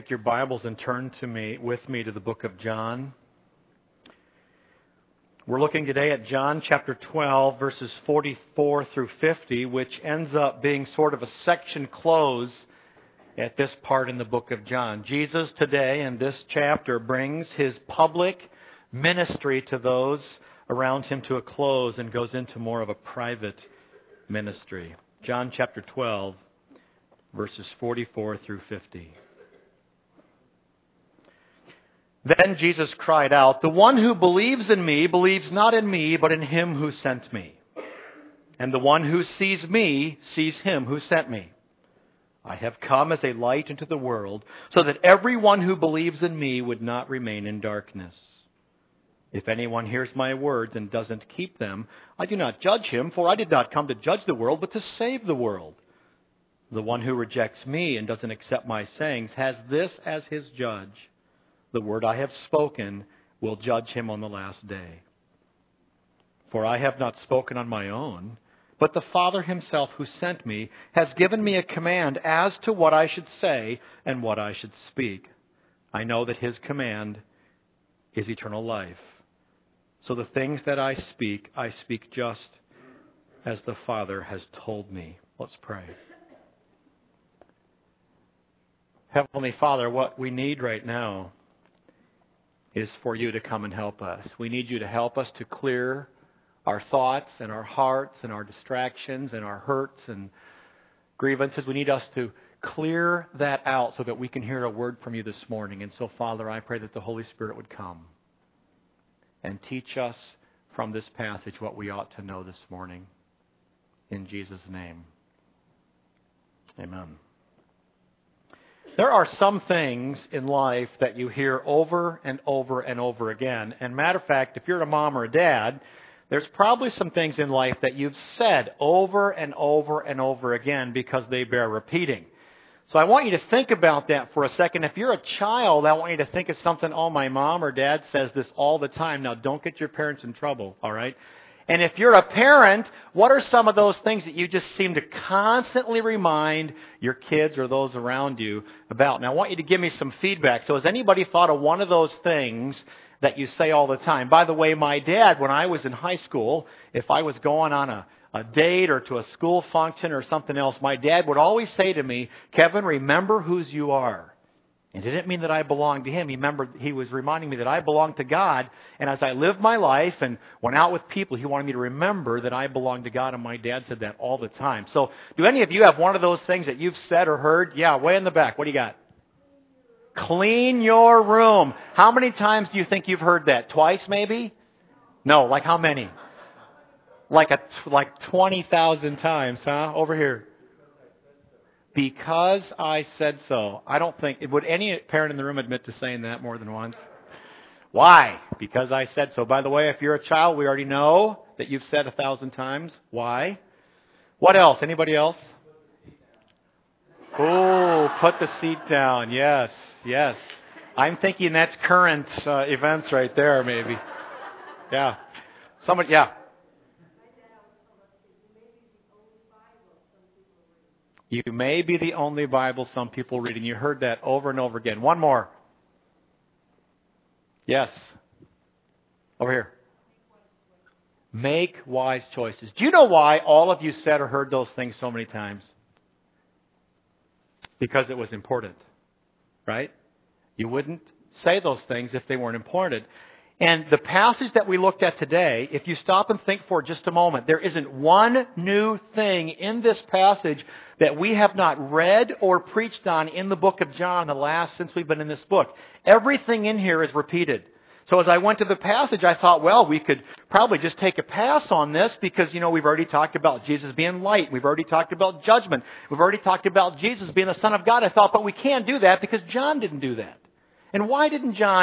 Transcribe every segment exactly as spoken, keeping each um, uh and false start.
Your Bibles and turn to me with me to the book of John. We're looking today at John chapter twelve, verses forty-four through fifty, which ends up being sort of a section close at this part in the book of John. Jesus today in this chapter brings his public ministry to those around him to a close and goes into more of a private ministry. John chapter twelve, verses forty-four through fifty. Then Jesus cried out, "The one who believes in me believes not in me, but in him who sent me. And the one who sees me sees him who sent me. I have come as a light into the world, so that everyone who believes in me would not remain in darkness. If anyone hears my words and doesn't keep them, I do not judge him, for I did not come to judge the world, but to save the world. The one who rejects me and doesn't accept my sayings has this as his judge. The word I have spoken will judge him on the last day. For I have not spoken on my own, but the Father himself who sent me has given me a command as to what I should say and what I should speak. I know that his command is eternal life. So the things that I speak, I speak just as the Father has told me." Let's pray. Heavenly Father, what we need right now is for you to come and help us. We need you to help us to clear our thoughts and our hearts and our distractions and our hurts and grievances. We need us to clear that out so that we can hear a word from you this morning. And so, Father, I pray that the Holy Spirit would come and teach us from this passage what we ought to know this morning. In Jesus' name, amen. There are some things in life that you hear over and over and over again. And matter of fact, if you're a mom or a dad, there's probably some things in life that you've said over and over and over again because they bear repeating. So I want you to think about that for a second. If you're a child, I want you to think of something, "Oh, my mom or dad says this all the time." Now, don't get your parents in trouble, all right? And if you're a parent, what are some of those things that you just seem to constantly remind your kids or those around you about? Now, I want you to give me some feedback. So has anybody thought of one of those things that you say all the time? By the way, my dad, when I was in high school, if I was going on a, a date or to a school function or something else, my dad would always say to me, "Kevin, remember whose you are." And it didn't mean that I belonged to him. He remembered, he was reminding me that I belonged to God. And as I lived my life and went out with people, he wanted me to remember that I belonged to God. And my dad said that all the time. So do any of you have one of those things that you've said or heard? Yeah, way in the back. What do you got? Clean your room. How many times do you think you've heard that? Twice maybe? No, like how many? Like a like twenty thousand times, huh? Over here. Because I said so. I don't think, would any parent in the room admit to saying that more than once? Why? Because I said so. By the way, if you're a child, we already know that you've said a thousand times. Why? What else? Anybody else? Oh, put the seat down. Yes, yes. I'm thinking that's current uh, events right there, maybe. Yeah. Somebody, yeah. You may be the only Bible some people read, and you heard that over and over again. One more. Yes. Over here. Make wise choices. Do you know why all of you said or heard those things so many times? Because it was important, right? You wouldn't say those things if they weren't important. And the passage that we looked at today, if you stop and think for just a moment, there isn't one new thing in this passage that we have not read or preached on in the book of John the last since we've been in this book. Everything in here is repeated. So as I went to the passage, I thought, well, we could probably just take a pass on this because, you know, we've already talked about Jesus being light. We've already talked about judgment. We've already talked about Jesus being the Son of God. I thought, but we can't do that because John didn't do that. And why didn't John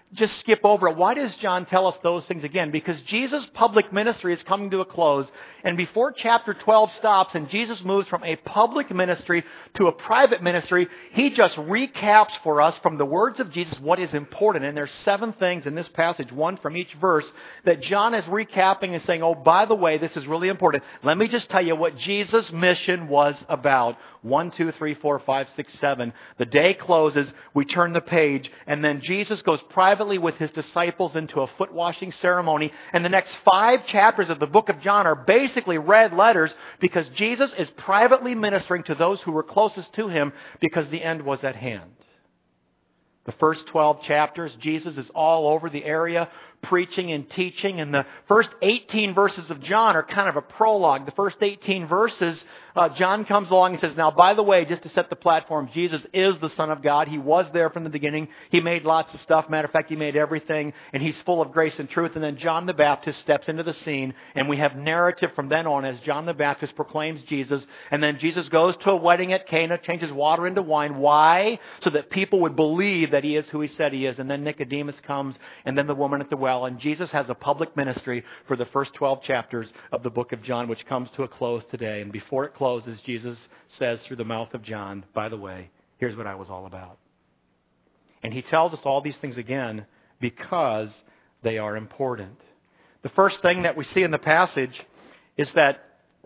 just skip over it. Why does John tell us those things again? Because Jesus' public ministry is coming to a close. And before chapter twelve stops and Jesus moves from a public ministry to a private ministry, he just recaps for us from the words of Jesus what is important. And there's seven things in this passage, one from each verse, that John is recapping and saying, oh, by the way, this is really important. Let me just tell you what Jesus' mission was about. One, two, three, four, five, six, seven. The day closes, we turn the page, and then Jesus goes privately with his disciples into a foot washing ceremony. And the next five chapters of the book of John are basically red letters because Jesus is privately ministering to those who were closest to him because the end was at hand. The first twelve chapters, Jesus is all over the area preaching and teaching. And the first eighteen verses of John are kind of a prologue. The first eighteen verses, uh, John comes along and says, now, by the way, just to set the platform, Jesus is the Son of God. He was there from the beginning. He made lots of stuff. Matter of fact, he made everything. And he's full of grace and truth. And then John the Baptist steps into the scene. And we have narrative from then on as John the Baptist proclaims Jesus. And then Jesus goes to a wedding at Cana, changes water into wine. Why? So that people would believe that he is who he said he is. And then Nicodemus comes. And then the woman at the well. And Jesus has a public ministry for the first twelve chapters of the book of John, which comes to a close today. And before it closes, Jesus says through the mouth of John, by the way, here's what I was all about. And he tells us all these things again because they are important. The first thing that we see in the passage is that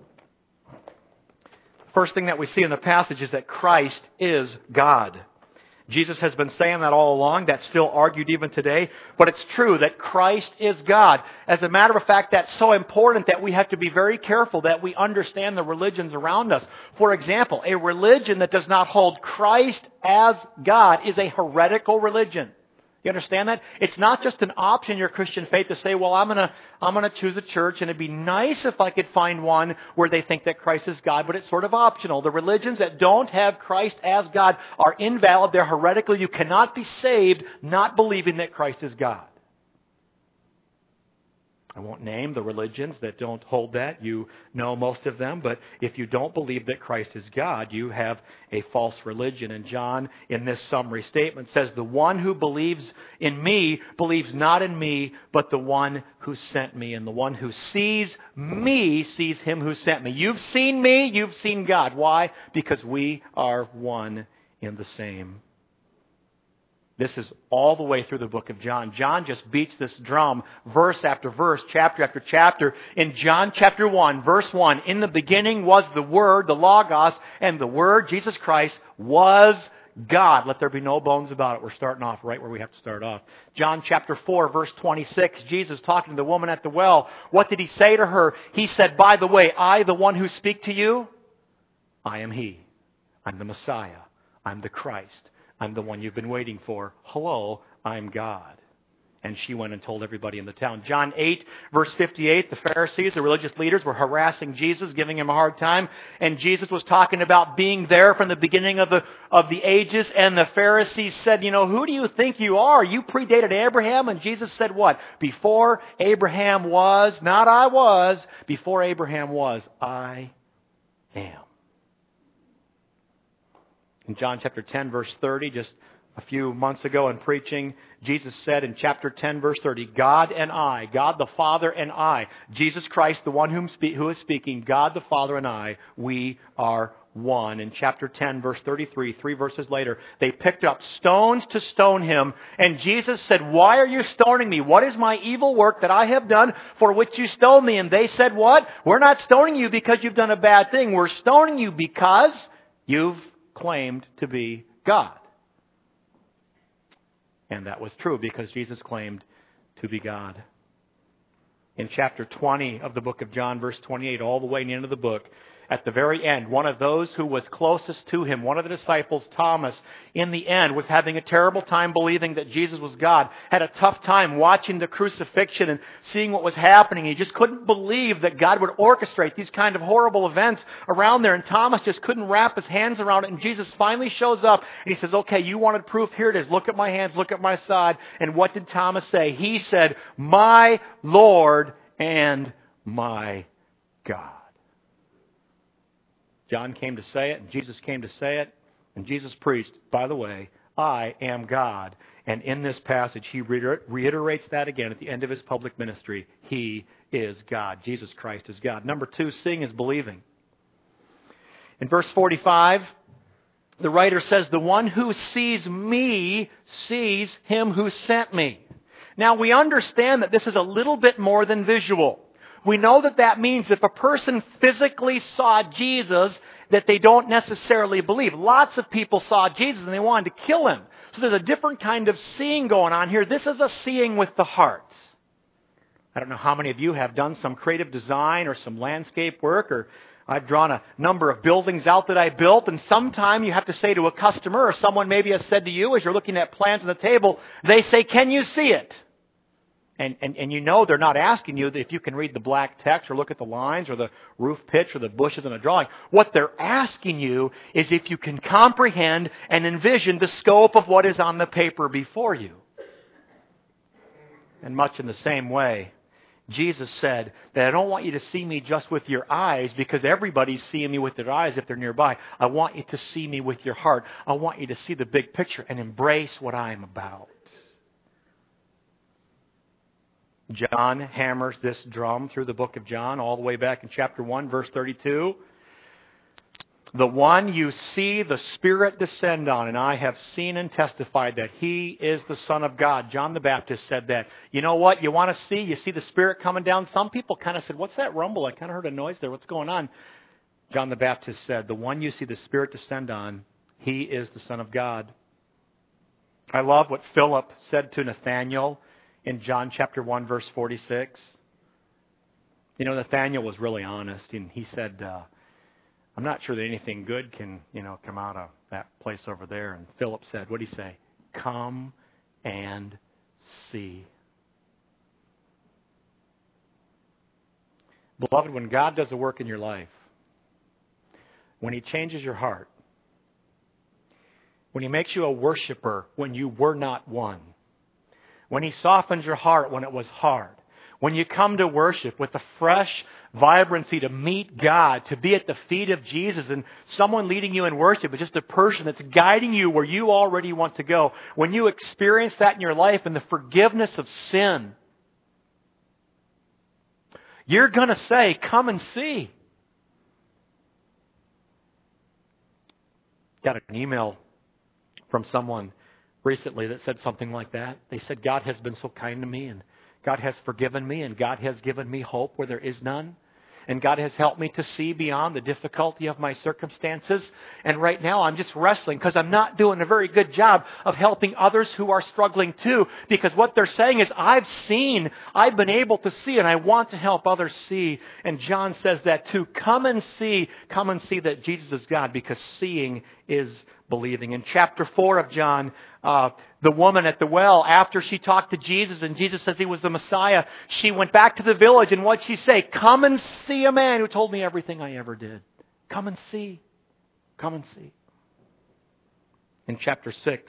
first thing that we see in the passage is that Christ is God. Jesus has been saying that all along. That's still argued even today. But it's true that Christ is God. As a matter of fact, that's so important that we have to be very careful that we understand the religions around us. For example, a religion that does not hold Christ as God is a heretical religion. You understand that? It's not just an option in your Christian faith to say, well, I'm going to I'm going to choose a church, and it'd be nice if I could find one where they think that Christ is God, but it's sort of optional. The religions that don't have Christ as God are invalid. They're heretical. You cannot be saved not believing that Christ is God. I won't name the religions that don't hold that. You know most of them. But if you don't believe that Christ is God, you have a false religion. And John, in this summary statement, says, the one who believes in me believes not in me, but the one who sent me. And the one who sees me sees him who sent me. You've seen me, you've seen God. Why? Because we are one in the same. This is all the way through the book of John. John just beats this drum verse after verse, chapter after chapter. In John chapter one, verse one, in the beginning was the Word, the Logos, and the Word, Jesus Christ, was God. Let there be no bones about it. We're starting off right where we have to start off. John chapter four, verse twenty-six, Jesus talking to the woman at the well. What did he say to her? He said, by the way, I, the one who speak to you, I am He. I'm the Messiah. I'm the Christ. I'm the one you've been waiting for. Hello, I'm God. And she went and told everybody in the town. John eight, verse fifty-eight, the Pharisees, the religious leaders, were harassing Jesus, giving him a hard time. And Jesus was talking about being there from the beginning of the of the ages. And the Pharisees said, you know, who do you think you are? You predated Abraham. And Jesus said what? Before Abraham was, not I was. Before Abraham was, I am. In John chapter ten, verse thirty, just a few months ago in preaching, Jesus said in chapter ten, verse thirty, God and I, God the Father and I, Jesus Christ, the one whom spe- who is speaking, God the Father and I, we are one. In chapter ten, verse thirty-three, three verses later, they picked up stones to stone him. And Jesus said, why are you stoning me? What is my evil work that I have done for which you stone me? And they said, what? We're not stoning you because you've done a bad thing. We're stoning you because you've claimed to be God. And that was true because Jesus claimed to be God. In chapter twenty of the book of John, verse twenty-eight, all the way in the end of the book, at the very end, one of those who was closest to him, one of the disciples, Thomas, in the end was having a terrible time believing that Jesus was God, had a tough time watching the crucifixion and seeing what was happening. He just couldn't believe that God would orchestrate these kind of horrible events around there. And Thomas just couldn't wrap his hands around it. And Jesus finally shows up and he says, okay, you wanted proof? Here it is. Look at my hands. Look at my side. And what did Thomas say? He said, my Lord and my God. John came to say it, and Jesus came to say it, and Jesus preached, by the way, I am God. And in this passage, he reiterates that again at the end of his public ministry. He is God. Jesus Christ is God. Number two, seeing is believing. In verse forty-five, the writer says, the one who sees me sees him who sent me. Now, we understand that this is a little bit more than visual. We know that that means if a person physically saw Jesus, that they don't necessarily believe. Lots of people saw Jesus and they wanted to kill him. So there's a different kind of seeing going on here. This is a seeing with the heart. I don't know how many of you have done some creative design or some landscape work, or I've drawn a number of buildings out that I built, and sometime you have to say to a customer, or someone maybe has said to you as you're looking at plans on the table, they say, can you see it? And, and, and you know they're not asking you if you can read the black text or look at the lines or the roof pitch or the bushes in a drawing. What they're asking you is if you can comprehend and envision the scope of what is on the paper before you. And much in the same way, Jesus said that I don't want you to see me just with your eyes, because everybody's seeing me with their eyes if they're nearby. I want you to see me with your heart. I want you to see the big picture and embrace what I'm about. John hammers this drum through the book of John all the way back in chapter one, verse thirty-two. The one you see the Spirit descend on, and I have seen and testified that He is the Son of God. John the Baptist said that. You know what? You want to see? You see the Spirit coming down? Some people kind of said, what's that rumble? I kind of heard a noise there. What's going on? John the Baptist said, the one you see the Spirit descend on, He is the Son of God. I love what Philip said to Nathanael in John chapter one, verse forty-six. You know, Nathanael was really honest, and he said, uh, I'm not sure that anything good can, you know, come out of that place over there. And Philip said, what did he say? Come and see. Beloved, when God does a work in your life, when He changes your heart, when He makes you a worshiper when you were not one, when He softens your heart when it was hard, when you come to worship with a fresh vibrancy to meet God, to be at the feet of Jesus, and someone leading you in worship is just a person that's guiding you where you already want to go. When you experience that in your life and the forgiveness of sin, you're going to say, come and see. Got an email from someone recently that said something like that. They said, God has been so kind to me, and God has forgiven me, and God has given me hope where there is none. And God has helped me to see beyond the difficulty of my circumstances. And right now I'm just wrestling because I'm not doing a very good job of helping others who are struggling too. Because what they're saying is, I've seen, I've been able to see, and I want to help others see. And John says that too. Come and see, come and see that Jesus is God, because seeing is believing. In chapter four of John, uh, the woman at the well, after she talked to Jesus and Jesus says He was the Messiah, she went back to the village, and what'd she say? Come and see a man who told me everything I ever did. Come and see. Come and see. In chapter six,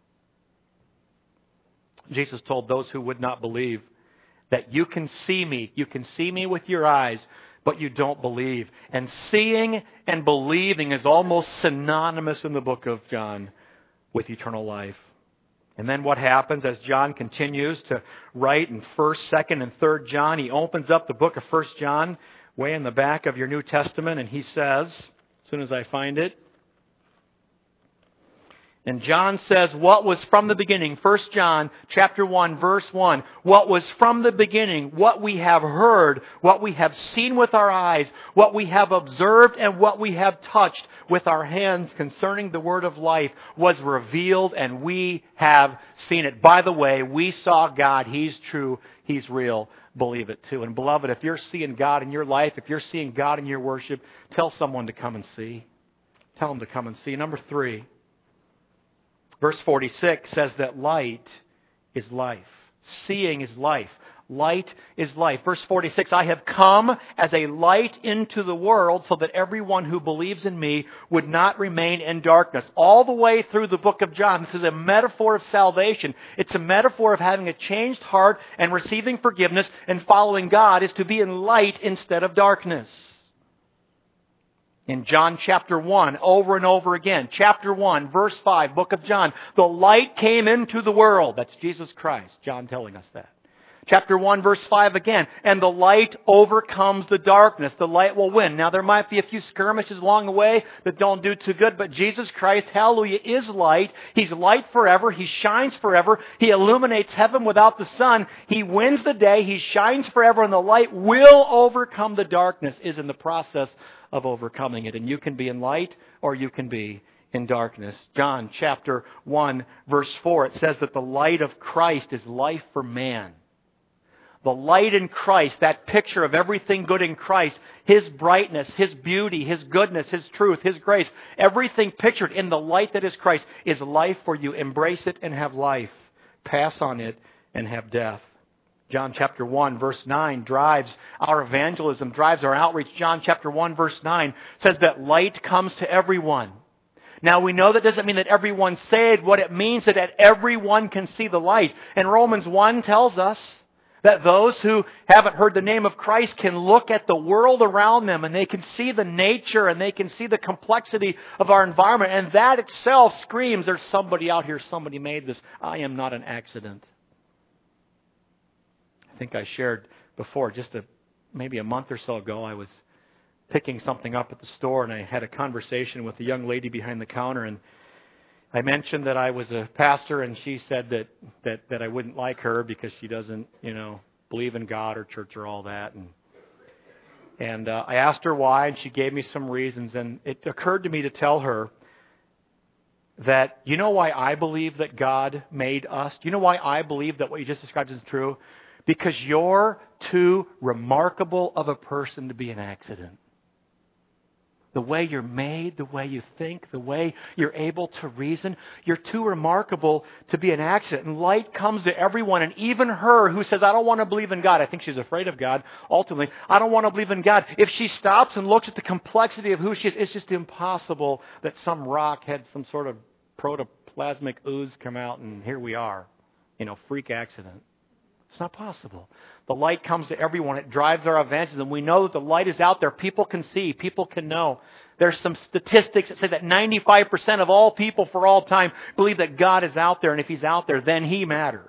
Jesus told those who would not believe that you can see me, you can see me with your eyes, but you don't believe. And seeing and believing is almost synonymous in the book of John with eternal life. And then what happens as John continues to write in first, second, and third John? He opens up the book of First John way in the back of your New Testament, and he says, as soon as I find it, and John says, what was from the beginning, First John chapter one, verse one, what was from the beginning, what we have heard, what we have seen with our eyes, what we have observed, and what we have touched with our hands concerning the word of life was revealed, and we have seen it. By the way, we saw God. He's true. He's real. Believe it too. And beloved, if you're seeing God in your life, if you're seeing God in your worship, tell someone to come and see. Tell them to come and see. Number three. Verse forty-six says that light is life. Seeing is life. Light is life. Verse forty-six, I have come as a light into the world so that everyone who believes in me would not remain in darkness. All the way through the book of John, this is a metaphor of salvation. It's a metaphor of having a changed heart and receiving forgiveness, and following God is to be in light instead of darkness. In John chapter one, over and over again. Chapter one, verse five, book of John. The light came into the world. That's Jesus Christ. John telling us that. Chapter one, verse five again. And the light overcomes the darkness. The light will win. Now there might be a few skirmishes along the way that don't do too good, but Jesus Christ, hallelujah, is light. He's light forever. He shines forever. He illuminates heaven without the sun. He wins the day. He shines forever, and the light will overcome the darkness, is in the process of overcoming it. And you can be in light or you can be in darkness. John chapter one, verse four, it says that the light of Christ is life for man. The light in Christ, that picture of everything good in Christ, His brightness, His beauty, His goodness, His truth, His grace, everything pictured in the light that is Christ is life for you. Embrace it and have life. Pass on it and have death. John chapter one, verse nine drives our evangelism, drives our outreach. John chapter one, verse nine says that light comes to everyone. Now we know that doesn't mean that everyone's saved. What it means is that everyone can see the light. And Romans one tells us that those who haven't heard the name of Christ can look at the world around them and they can see the nature and they can see the complexity of our environment. And that itself screams, there's somebody out here, somebody made this. I am not an accident. I think I shared before, just a, maybe a month or so ago, I was picking something up at the store and I had a conversation with a young lady behind the counter, and I mentioned that I was a pastor, and she said that, that, that I wouldn't like her because she doesn't, you know, believe in God or church or all that. And and uh, I asked her why, and she gave me some reasons. And it occurred to me to tell her that, you know why I believe that God made us? Do you know why I believe that what you just described is true? Because you're too remarkable of a person to be an accident. The way you're made, the way you think, the way you're able to reason, you're too remarkable to be an accident. And light comes to everyone, and even her who says, I don't want to believe in God. I think she's afraid of God, ultimately. I don't want to believe in God. If she stops and looks at the complexity of who she is, it's just impossible that some rock had some sort of protoplasmic ooze come out, and here we are. You know, freak accident. It's not possible. The light comes to everyone. It drives our evangelism. We know that the light is out there. People can see. People can know. There's some statistics that say that ninety-five percent of all people for all time believe that God is out there. And if He's out there, then He matters.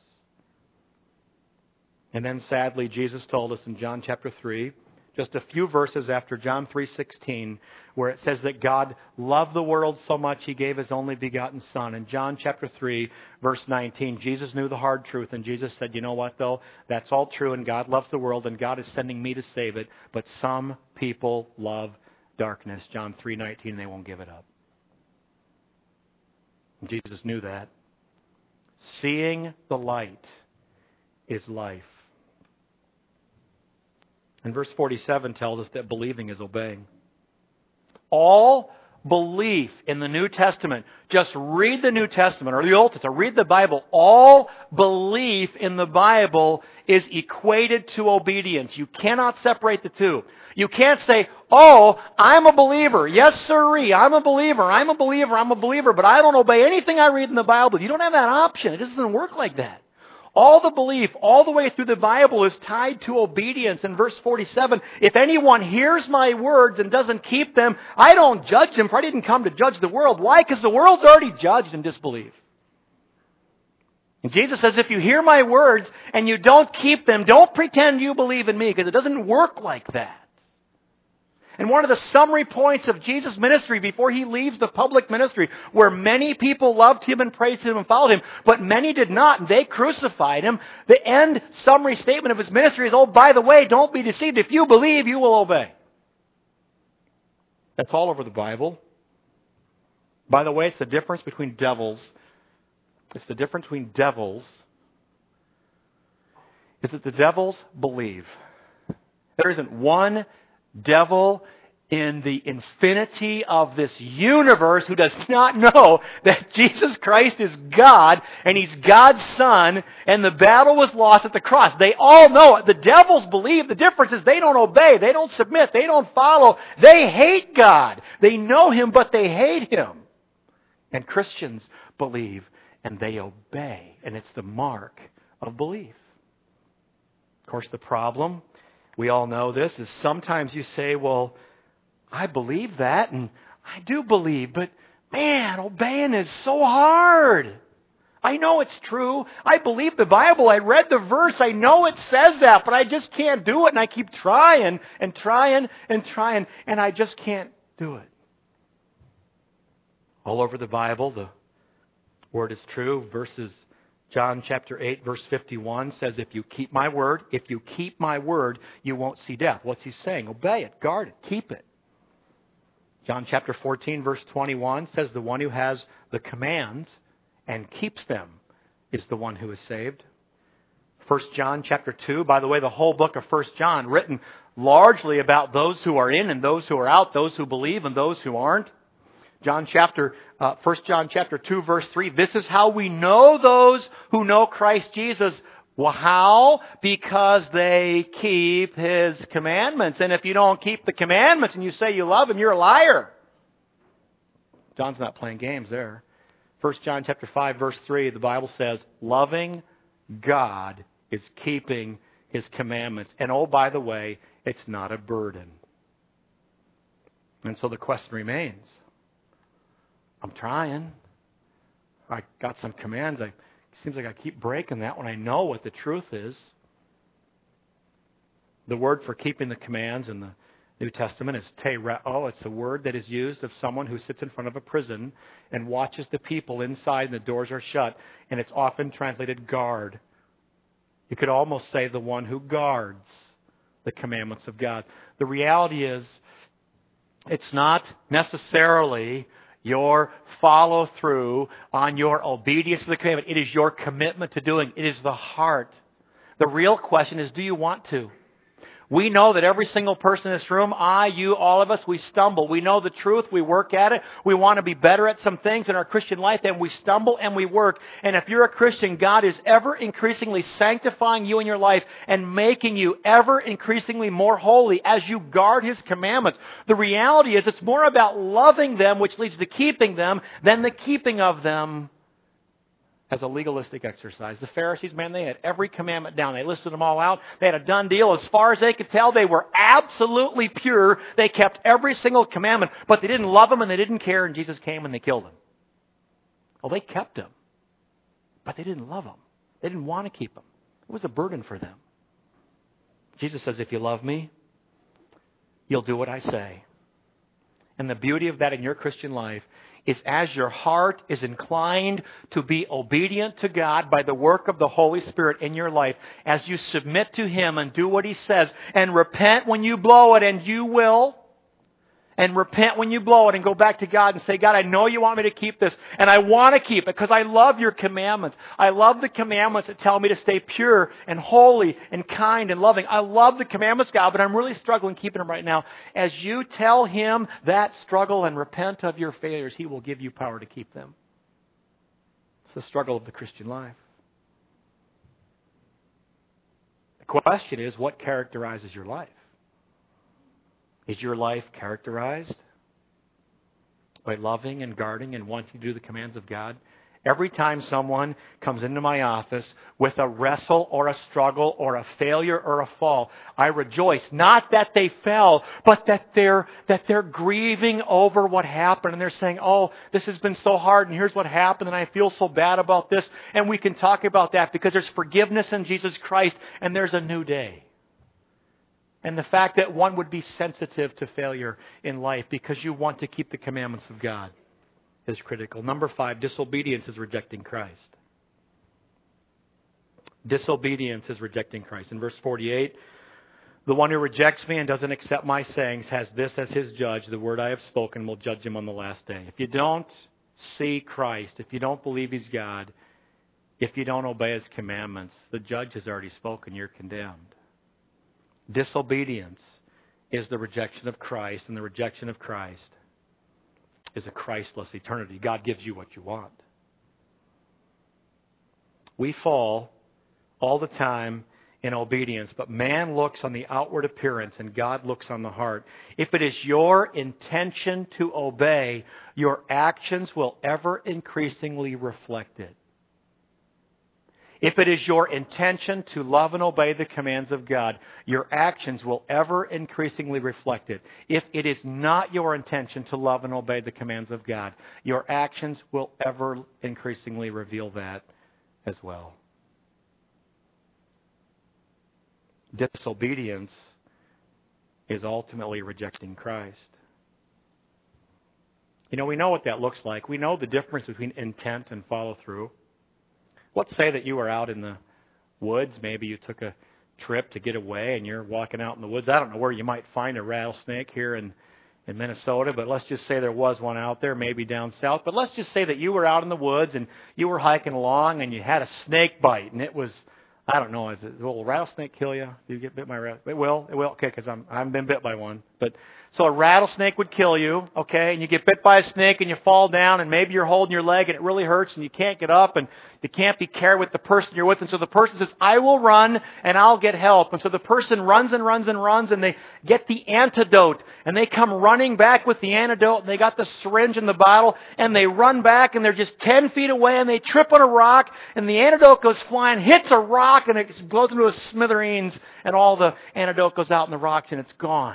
And then sadly, Jesus told us in John chapter three, just a few verses after John three sixteen, where it says that God loved the world so much He gave His only begotten Son. In John chapter three, verse nineteen, Jesus knew the hard truth, and Jesus said, you know what though? That's all true, and God loves the world, and God is sending me to save it, but some people love darkness. John three nineteen, they won't give it up. And Jesus knew that. Seeing the light is life. And verse forty-seven tells us that believing is obeying. All belief in the New Testament, just read the New Testament or the Old Testament, read the Bible. All belief in the Bible is equated to obedience. You cannot separate the two. You can't say, oh, I'm a believer. Yes, sirree, I'm a believer. I'm a believer. I'm a believer, but I don't obey anything I read in the Bible. You don't have that option. It doesn't work like that. All the belief, all the way through the Bible is tied to obedience. In verse forty-seven, if anyone hears my words and doesn't keep them, I don't judge him, for I didn't come to judge the world. Why? Because the world's already judged in disbelief. And Jesus says, if you hear my words and you don't keep them, don't pretend you believe in me, because it doesn't work like that. And one of the summary points of Jesus' ministry before He leaves the public ministry, where many people loved Him and praised Him and followed Him, but many did not, and they crucified Him. The end summary statement of His ministry is, oh, by the way, don't be deceived. If you believe, you will obey. That's all over the Bible. By the way, it's the difference between devils. It's the difference between devils. Is that the devils believe. There isn't one devil in the infinity of this universe who does not know that Jesus Christ is God and He's God's Son and the battle was lost at the cross. They all know it. The devils believe. The difference is they don't obey. They don't submit. They don't follow. They hate God. They know Him, but they hate Him. And Christians believe and they obey. And it's the mark of belief. Of course, the problem, we all know this, is sometimes you say, well, I believe that, and I do believe, but man, obeying is so hard. I know it's true. I believe the Bible. I read the verse. I know it says that, but I just can't do it. And I keep trying and trying and trying, and I just can't do it. All over the Bible, the word is true. Verses, John chapter eight, verse fifty-one says, if you keep my word, if you keep my word, you won't see death. What's he saying? Obey it, guard it, keep it. John chapter fourteen, verse twenty-one says, the one who has the commands and keeps them is the one who is saved. First John chapter two, by the way, the whole book of First John, written largely about those who are in and those who are out, those who believe and those who aren't. John chapter, uh, First John chapter two, verse three, this is how we know those who know Christ Jesus. Well, how? Because they keep His commandments. And if you don't keep the commandments and you say you love Him, you're a liar. John's not playing games there. First John chapter five, verse three, the Bible says, loving God is keeping His commandments. And oh, by the way, it's not a burden. And so the question remains, I'm trying. I got some commands. I, it seems like I keep breaking that when I know what the truth is. The word for keeping the commands in the New Testament is tereo. It's a word that is used of someone who sits in front of a prison and watches the people inside and the doors are shut. And it's often translated guard. You could almost say the one who guards the commandments of God. The reality is, it's not necessarily your follow through on your obedience to the commandment. It is your commitment to doing. It is the heart. The real question is, do you want to? We know that every single person in this room, I, you, all of us, we stumble. We know the truth. We work at it. We want to be better at some things in our Christian life, and we stumble and we work. And if you're a Christian, God is ever increasingly sanctifying you in your life and making you ever increasingly more holy as you guard His commandments. The reality is it's more about loving them, which leads to keeping them, than the keeping of them as a legalistic exercise. The Pharisees, man, they had every commandment down. They listed them all out. They had a done deal. As far as they could tell, they were absolutely pure. They kept every single commandment, but they didn't love them and they didn't care, and Jesus came and they killed them. Well, they kept them, but they didn't love them. They didn't want to keep them. It was a burden for them. Jesus says, if you love me, you'll do what I say. And the beauty of that in your Christian life is as your heart is inclined to be obedient to God by the work of the Holy Spirit in your life, as you submit to Him and do what He says, and repent when you blow it, and you will, and repent when you blow it, and go back to God and say, God, I know you want me to keep this, and I want to keep it because I love your commandments. I love the commandments that tell me to stay pure and holy and kind and loving. I love the commandments, God, but I'm really struggling keeping them right now. As you tell Him that struggle and repent of your failures, He will give you power to keep them. It's the struggle of the Christian life. The question is, what characterizes your life? Is your life characterized by loving and guarding and wanting to do the commands of God? Every time someone comes into my office with a wrestle or a struggle or a failure or a fall, I rejoice. Not that they fell, but that they're, that they're grieving over what happened. And they're saying, oh, this has been so hard and here's what happened and I feel so bad about this. And we can talk about that because there's forgiveness in Jesus Christ and there's a new day. And the fact that one would be sensitive to failure in life because you want to keep the commandments of God is critical. Number five, disobedience is rejecting Christ. Disobedience is rejecting Christ. In verse forty-eight, the one who rejects me and doesn't accept my sayings has this as his judge. The word I have spoken will judge him on the last day. If you don't see Christ, if you don't believe He's God, if you don't obey His commandments, the judge has already spoken. You're condemned. Disobedience is the rejection of Christ, and the rejection of Christ is a Christless eternity. God gives you what you want. We fall all the time in obedience, but man looks on the outward appearance and God looks on the heart. If it is your intention to obey, your actions will ever increasingly reflect it. If it is your intention to love and obey the commands of God, your actions will ever increasingly reflect it. If it is not your intention to love and obey the commands of God, your actions will ever increasingly reveal that as well. Disobedience is ultimately rejecting Christ. You know, we know what that looks like. We know the difference between intent and follow through. Let's say that you were out in the woods. Maybe you took a trip to get away and you're walking out in the woods. I don't know where you might find a rattlesnake here in, in Minnesota, but let's just say there was one out there, maybe down south. But let's just say that you were out in the woods and you were hiking along and you had a snake bite, and it was, I don't know, is it, will a rattlesnake kill you? Do you get bit by a rattlesnake? It will. It will. Okay, because I'm I haven't been bit by one. But so a rattlesnake would kill you, okay, and you get bit by a snake and you fall down and maybe you're holding your leg and it really hurts and you can't get up and you can't be carried with the person you're with. And so the person says, I will run and I'll get help. And so the person runs and runs and runs and they get the antidote and they come running back with the antidote and they got the syringe and the bottle and they run back and they're just ten feet away and they trip on a rock and the antidote goes flying, hits a rock and it goes into a smithereens and all the antidote goes out in the rocks and it's gone.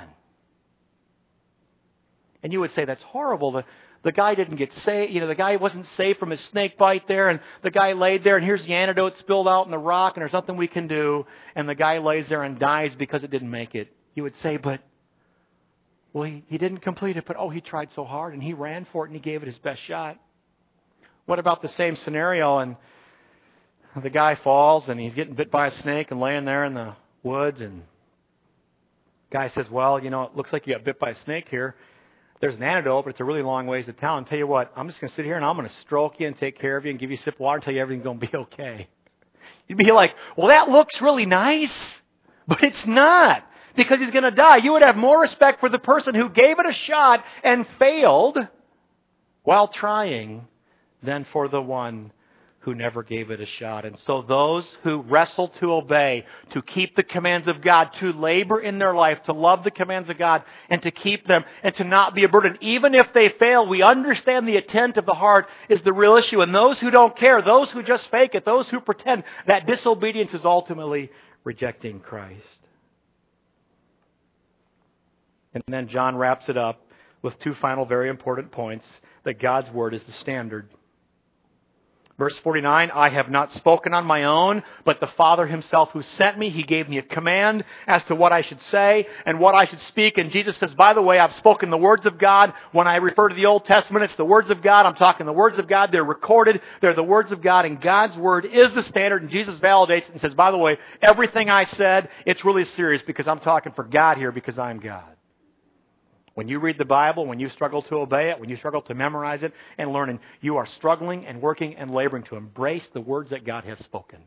And you would say, that's horrible. The, the guy didn't get saved. You know, the guy wasn't saved from his snake bite there. And the guy laid there and here's the antidote spilled out in the rock and there's nothing we can do. And the guy lays there and dies because it didn't make it. You would say, but, well, he, he didn't complete it. But, oh, he tried so hard and he ran for it and he gave it his best shot. What about the same scenario? And the guy falls and he's getting bit by a snake and laying there in the woods. And the guy says, well, you know, it looks like you got bit by a snake here. There's an antidote, but it's a really long ways to town. And tell you what, I'm just going to sit here and I'm going to stroke you and take care of you and give you a sip of water and tell you everything's going to be okay. You'd be like, well, that looks really nice, but it's not, because he's going to die. You would have more respect for the person who gave it a shot and failed while trying than for the one who never gave it a shot. And so those who wrestle to obey, to keep the commands of God, to labor in their life, to love the commands of God, and to keep them, and to not be a burden, even if they fail, we understand the intent of the heart is the real issue. And those who don't care, those who just fake it, those who pretend, that disobedience is ultimately rejecting Christ. And then John wraps it up with two final very important points, that God's Word is the standard. Verse forty-nine, I have not spoken on my own, but the Father Himself who sent me, He gave me a command as to what I should say and what I should speak. And Jesus says, by the way, I've spoken the words of God. When I refer to the Old Testament, it's the words of God. I'm talking the words of God. They're recorded. They're the words of God. And God's Word is the standard. And Jesus validates it and says, by the way, everything I said, it's really serious because I'm talking for God here because I'm God. When you read the Bible, when you struggle to obey it, when you struggle to memorize it and learn it, you are struggling and working and laboring to embrace the words that God has spoken.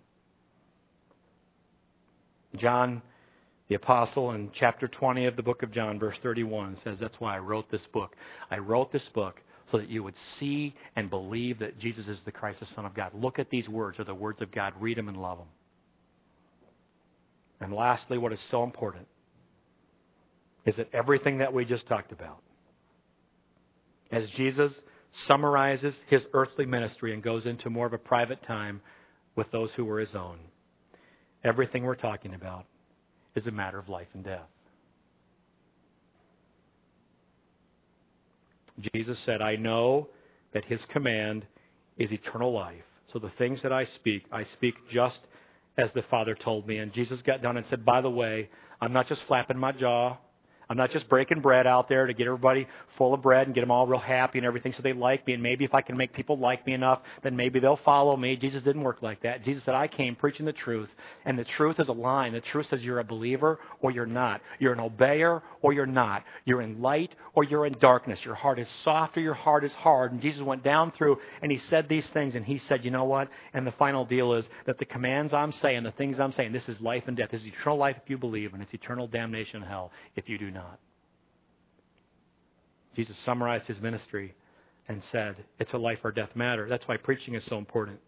John, the apostle, in chapter twenty of the book of John, verse thirty-one, says, that's why I wrote this book. I wrote this book so that you would see and believe that Jesus is the Christ, the Son of God. Look at these words. They're the words of God. Read them and love them. And lastly, what is so important is that everything that we just talked about, as Jesus summarizes His earthly ministry and goes into more of a private time with those who were His own, everything we're talking about is a matter of life and death. Jesus said, I know that His command is eternal life. So the things that I speak, I speak just as the Father told me. And Jesus got down and said, by the way, I'm not just flapping my jaw. I'm not just breaking bread out there to get everybody full of bread and get them all real happy and everything so they like me. And maybe if I can make people like me enough, then maybe they'll follow me. Jesus didn't work like that. Jesus said, I came preaching the truth. And the truth is a line. The truth says you're a believer or you're not. You're an obeyer or you're not. You're in light or you're in darkness. Your heart is soft or your heart is hard. And Jesus went down through and He said these things. And He said, you know what? And the final deal is that the commands I'm saying, the things I'm saying, this is life and death. This is eternal life if you believe, and it's eternal damnation in hell if you do not. Jesus summarized His ministry and said, it's a life or death matter. That's why preaching is so important.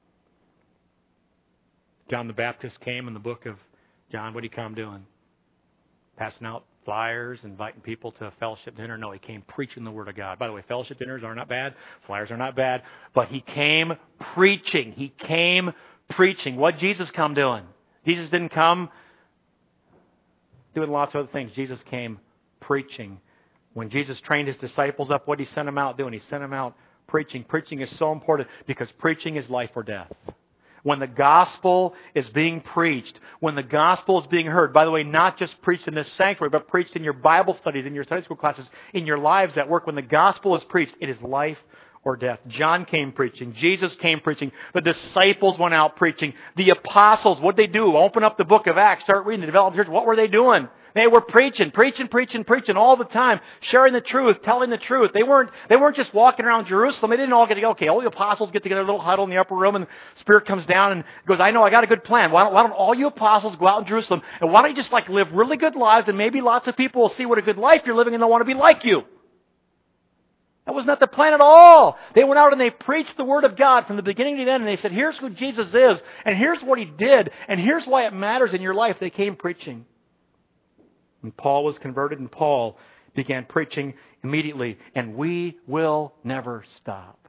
John the Baptist came in the book of John. What did He come doing? Passing out flyers, inviting people to a fellowship dinner? No, He came preaching the Word of God. By the way, fellowship dinners are not bad. Flyers are not bad. But He came preaching. He came preaching. What Jesus come doing? Jesus didn't come doing lots of other things. Jesus came preaching. When Jesus trained His disciples up, what did He send them out doing? He sent them out preaching. Preaching is so important because preaching is life or death. When the gospel is being preached, when the gospel is being heard, by the way, not just preached in this sanctuary, but preached in your Bible studies, in your Sunday school classes, in your lives at work, when the gospel is preached, it is life or death. John came preaching. Jesus came preaching. The disciples went out preaching. The apostles, what did they do? Open up the book of Acts, start reading the development church. What were they doing? They were preaching, preaching, preaching, preaching all the time, sharing the truth, telling the truth. They weren't, they weren't just walking around Jerusalem. They didn't all get together. Okay, all the apostles get together, a little huddle in the upper room, and the Spirit comes down and goes, I know, I got a good plan. Why don't, why don't all you apostles go out in Jerusalem, and why don't you just like live really good lives, and maybe lots of people will see what a good life you're living, and they'll want to be like you. That was not the plan at all. They went out and they preached the Word of God from the beginning to the end, and they said, here's who Jesus is, and here's what He did, and here's why it matters in your life. They came preaching. And Paul was converted, and Paul began preaching immediately. And we will never stop.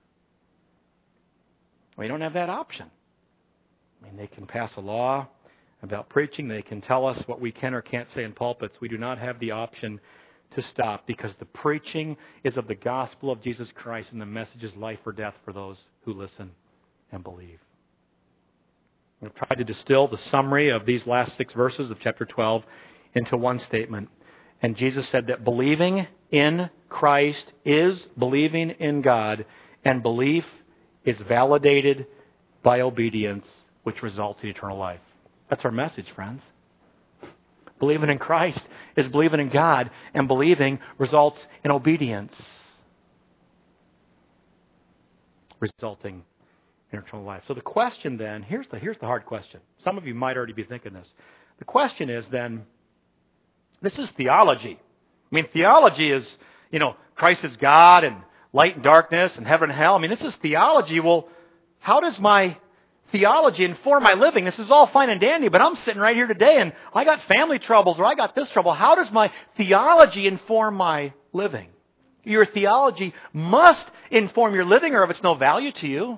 We don't have that option. I mean, they can pass a law about preaching. They can tell us what we can or can't say in pulpits. We do not have the option to stop because the preaching is of the gospel of Jesus Christ, and the message is life or death for those who listen and believe. I've tried to distill the summary of these last six verses of chapter twelve into one statement. And Jesus said that believing in Christ is believing in God, and belief is validated by obedience, which results in eternal life. That's our message, friends. Believing in Christ is believing in God, and believing results in obedience, resulting in eternal life. So the question then, here's the, here's the hard question. Some of you might already be thinking this. The question is then, this is theology. I mean, theology is, you know, Christ is God and light and darkness and heaven and hell. I mean, this is theology. Well, how does my theology inform my living? This is all fine and dandy, but I'm sitting right here today and I got family troubles or I got this trouble. How does my theology inform my living? Your theology must inform your living, or if it's no value to you.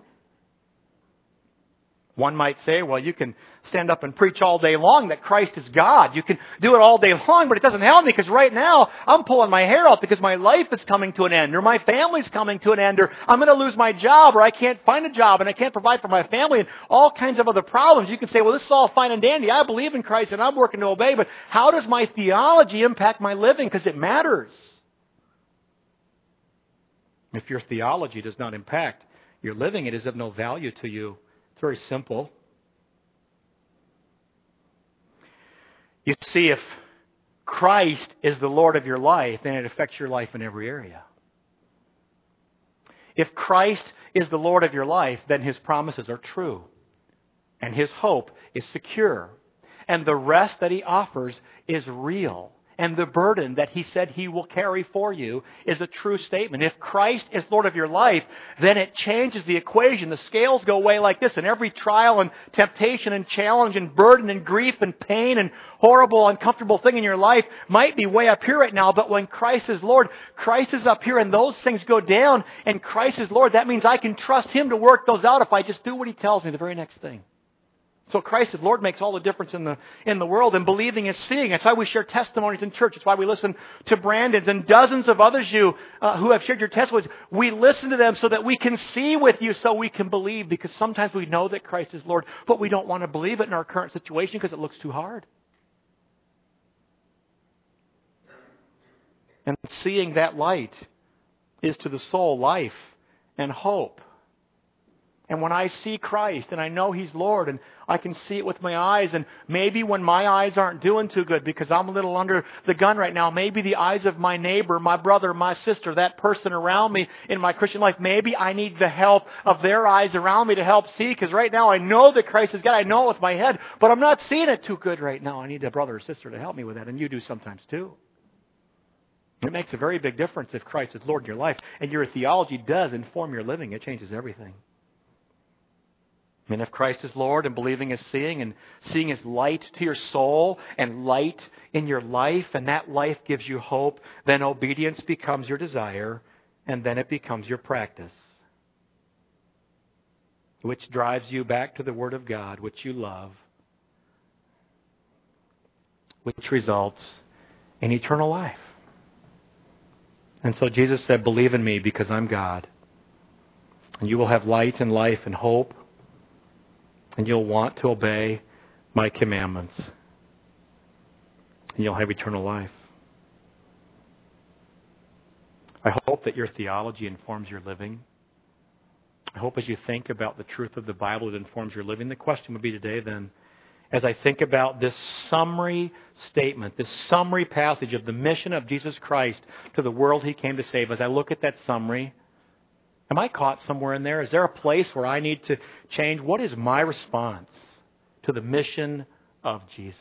One might say, well, you can stand up and preach all day long that Christ is God. You can do it all day long, but it doesn't help me because right now I'm pulling my hair out because my life is coming to an end, or my family's coming to an end, or I'm going to lose my job, or I can't find a job and I can't provide for my family, and all kinds of other problems. You can say, well, this is all fine and dandy. I believe in Christ and I'm working to obey, but how does my theology impact my living? Because it matters. If your theology does not impact your living, it is of no value to you. It's very simple. You see, if Christ is the Lord of your life, then it affects your life in every area. If Christ is the Lord of your life, then His promises are true. And His hope is secure. And the rest that He offers is real. And the burden that He said He will carry for you is a true statement. If Christ is Lord of your life, then it changes the equation. The scales go away like this, and every trial and temptation and challenge and burden and grief and pain and horrible, uncomfortable thing in your life might be way up here right now, but when Christ is Lord, Christ is up here and those things go down, and Christ is Lord. That means I can trust Him to work those out if I just do what He tells me, the very next thing. So Christ as Lord makes all the difference in the in the world, and believing is seeing. That's why we share testimonies in church. That's why we listen to Brandon's and dozens of others you uh, who have shared your testimonies. We listen to them so that we can see with you, so we can believe, because sometimes we know that Christ is Lord, but we don't want to believe it in our current situation because it looks too hard. And seeing that light is to the soul life and hope. And when I see Christ and I know He's Lord and I can see it with my eyes, and maybe when my eyes aren't doing too good because I'm a little under the gun right now, maybe the eyes of my neighbor, my brother, my sister, that person around me in my Christian life, maybe I need the help of their eyes around me to help see, because right now I know that Christ is God. I know it with my head, but I'm not seeing it too good right now. I need a brother or sister to help me with that, and you do sometimes too. It makes a very big difference if Christ is Lord in your life, and your theology does inform your living. It changes everything. I mean, if Christ is Lord and believing is seeing, and seeing is light to your soul and light in your life, and that life gives you hope, then obedience becomes your desire, and then it becomes your practice. which drives you back to the Word of God, which you love, which results in eternal life. And so Jesus said, believe in me because I'm God. And you will have light and life and hope. And you'll want to obey my commandments. And you'll have eternal life. I hope that your theology informs your living. I hope as you think about the truth of the Bible, it informs your living. The question would be today then, as I think about this summary statement, this summary passage of the mission of Jesus Christ to the world He came to save, as I look at that summary, am I caught somewhere in there? Is there a place where I need to change? What is my response to the mission of Jesus?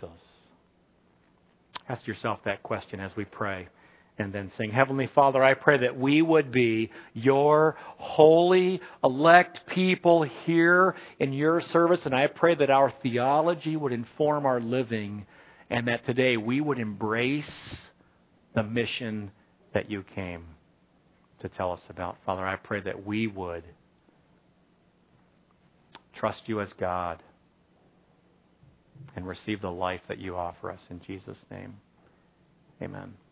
Ask yourself that question as we pray and then sing. Heavenly Father, I pray that we would be your holy, elect people here in your service, and I pray that our theology would inform our living, and that today we would embrace the mission that you came to tell us about. Father, I pray that we would trust you as God and receive the life that you offer us. In Jesus' name, amen.